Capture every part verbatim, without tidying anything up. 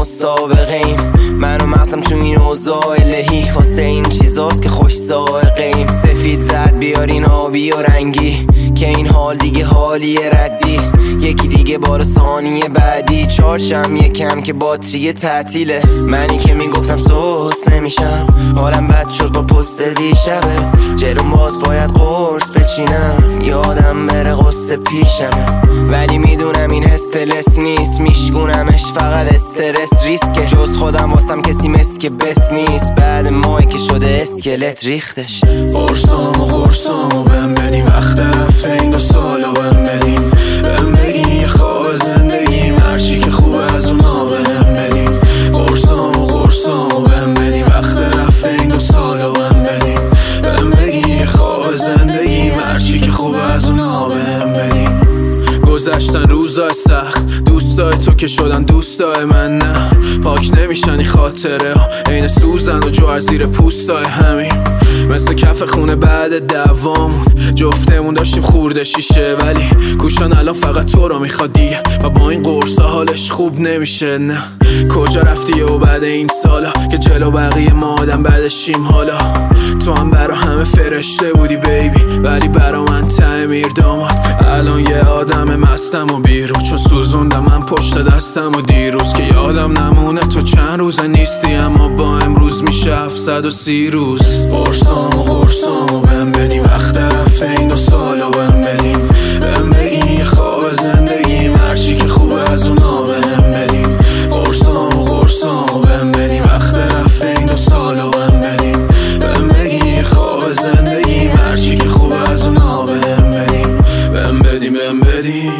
مسابقه ایم، من و مغزم تو این اوضاع الهی، واسه این چیزاست که خوش سائقه ایم. سفید زرد بیارین آبی و رنگی، که این حال دیگه حالی ردی. یکی دیگه بار ثانیه بعدی، چارچم یکم که باتری تعطیله. منی که میگفتم سوس نمیشم، حالم بد شد با پست دیشبه. جلوم باز باید قرص بچینم، یادم بره قصه پیشمه. ولی میدونم این استرس نیست، میشکونمش فقط استرس ریسکه. جز خودم واسم کسی مثل که بس نیست، بعد ماهی که شده اسکلت ریختش. قرصام و قرصام و بهم بدیم، وقت رفته این دو سالو بهم بدیم. بهم بگین یه خواب زندگیم، هرچی که خوبه از اونا بهم بدیم. قرصام و قرصام و بهم بدیم، وقت رفته این دو سالو بهم بدیم. بهم بگین یه خواب زندگیم، هرچی که خوبه از اونا بهم بدیم. گذشتن روزای سخت، دوستای تو که شدن دوستای من نه. پاک نمیشن این خاطره ها، عین سوزن و جوهر زیر پوستای همین. مثل کف خونه بعد دوامون، جفتمون داشتیم خورده شیشه. ولی گوشان الان فقط تو رو میخواد دیگه، و با این قرصا حالش خوب نمیشه. نه کجا رفتی و بعد این سالا، که جلو بقیه ما آدم بعدشیم. حالا تو هم برا همه فرشته بودی بیبی، ولی برا من تعمیر داماد. الان یه آدم مستم و بیرو، چون سوزوندم من پشت دستم و دیروز. که یادم نمونه تو چند روزه نیستی، اما با امروز میشه هفتصد و سی روز. قرصام و قرصام و بهم بدیم، وقت رفته این دو سالو بهم بدیم. بهم بگین یه خواب زندگیم، هرچی که خوبه از اونا بهم بدیم. قرصام و قرصام و بهم بدیم، وقت رفته این دو سالو بهم بدیم. بهم بگین یه خواب زندگیم، هرچی که خوبه از اونا بهم بدیم. بهم بدیم بهم بدیم،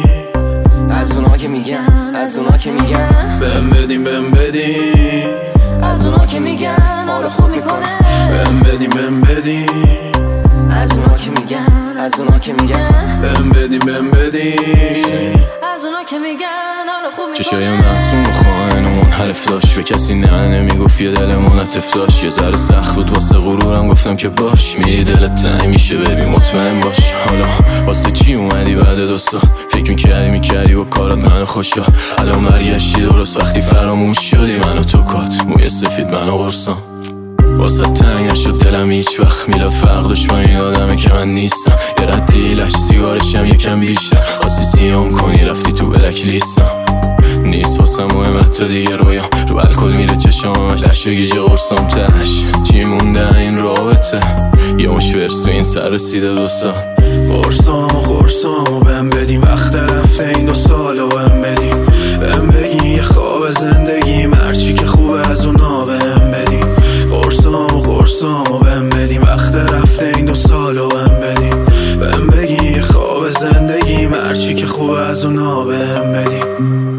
از اونا که میگن، از اونا که میگن. بهم بدیم بهم بدیم، از اونا که میگن حالو خوب میکنه. بهم بدیم بهم بدیم، از اونا که میگن، از اونا که میگن. بهم بدیم بهم بدیم، از اونا که میگن حالو خوب میکنه. چشای معصوم و خائنمون حرف داشت، به کسی نه نمیگفت یه دلمون عطف داشت. یه ذره سخت بود واسه غرورم، گفتم که باش میری دلت تنگ میشه ببین مطمئن باش. حالا واسه چی اومدی بعد دو سال، فکر میکردی میکردی و کارات منو خوشا. الان برگشتی درست وقتی فراموش شدی، منو تو کات موی سفید منو قرصام. واسه تنگ نشد دلم هیچ وقت، میلاد فرق داشت با این آدمه که من نیستم. یه ردی لش سیگارشم یکم بیشتر، خواستی سیام کنی رفتی تو بلک لیستم. نیست واسه مهم تا دیگه رویام، رو الکل میره چشامش، لش و گیجه قرصام تش. چی مونده این رابطه، یه مش ورس تو این سر رسیده دو سال. قرصام و قرصام و بهم بدیم، وقت رفته این دو سالو بهم بدیم. بهم بگین یه خواب زندگیم، هرچی که خوبه از اونا بهم بدیم. قرصام و قرصام و بهم بدیم، وقت رفته این دو سالو بهم بدیم. بهم بگین یه خواب زندگیم، هرچی که خوبه از اونا بهم بدیم.